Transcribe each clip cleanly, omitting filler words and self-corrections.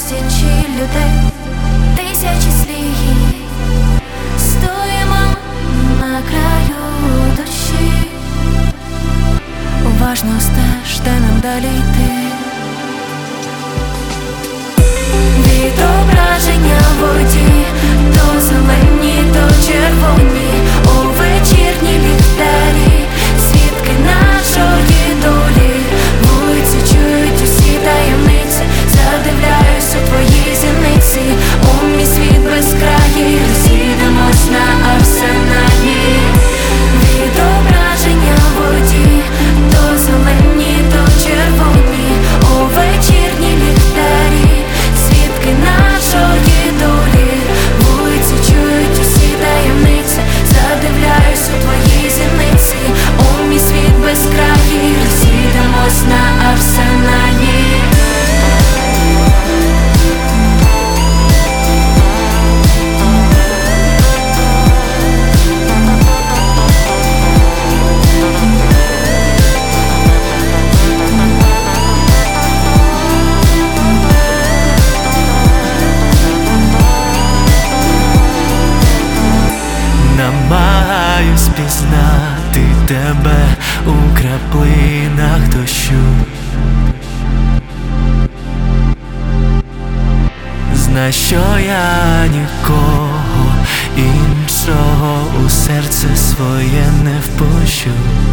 тисячі людей, тисячі слів. Стоїмо на краю душі, уважно стеж, де нам далі йти. Відображення в воді, то зелені, то червоні, у вечірній ліхтарі, свідки нашої долі. Вулиці чують усі таємниці, задивляюсь у твої зіниці. У мій світ безкраї, розійдемось на арсеналі. Відображення в воді, то зелені, то червоні, у вечірній ліхтарі, свідки нашої долі. Вулиці чують усі таємниці, задивляюсь у твої зіниці. У мій світ безкраї, розійдемось на арсеналі. Намагаюсь пізнати тебе у краплинах дощу. Знай, що я нікого іншого у серце своє не впущу.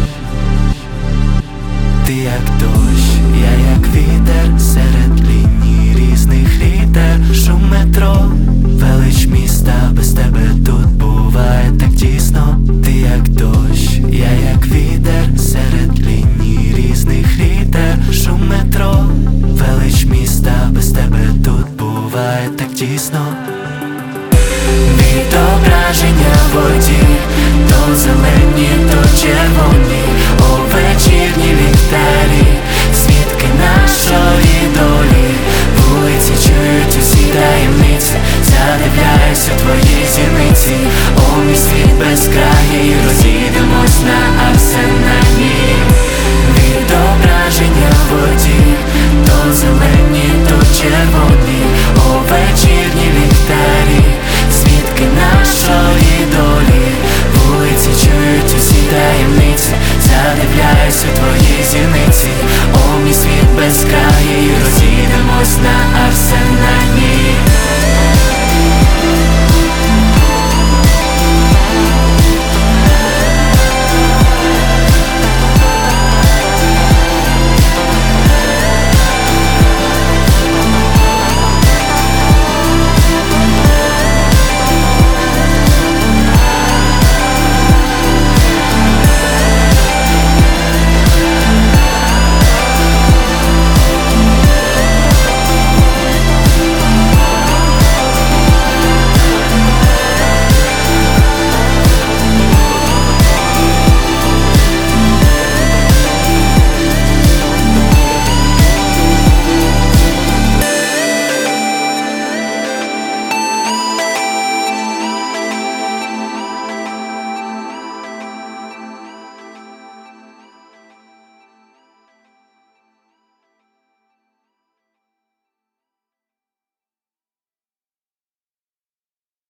Ти як дощ, я як вітер, серед ліній різних літер. Шум метро, велич міста, без тебе тут буває так тісно. Ти як дощ, я як вітер, серед ліній різних літер. Шум метро, велич міста, без тебе тут буває так тісно. Відображення в воді, то зелені, то червоні, у вечірній ліхтарі, свідки нашої долі. Вулиці чують усі таємниці, задивляюсь у твої зіниці. У мій світ безкраї, розійдемось на арсеналі. Відображення в воді, то зелені, то червоні, у вечірній ліхтарі, свідки нашої долі. Вулиці чують усі таємниці, задивляюсь у твої зіниці. У мій світ безкраї, розійдемось на арсеналі.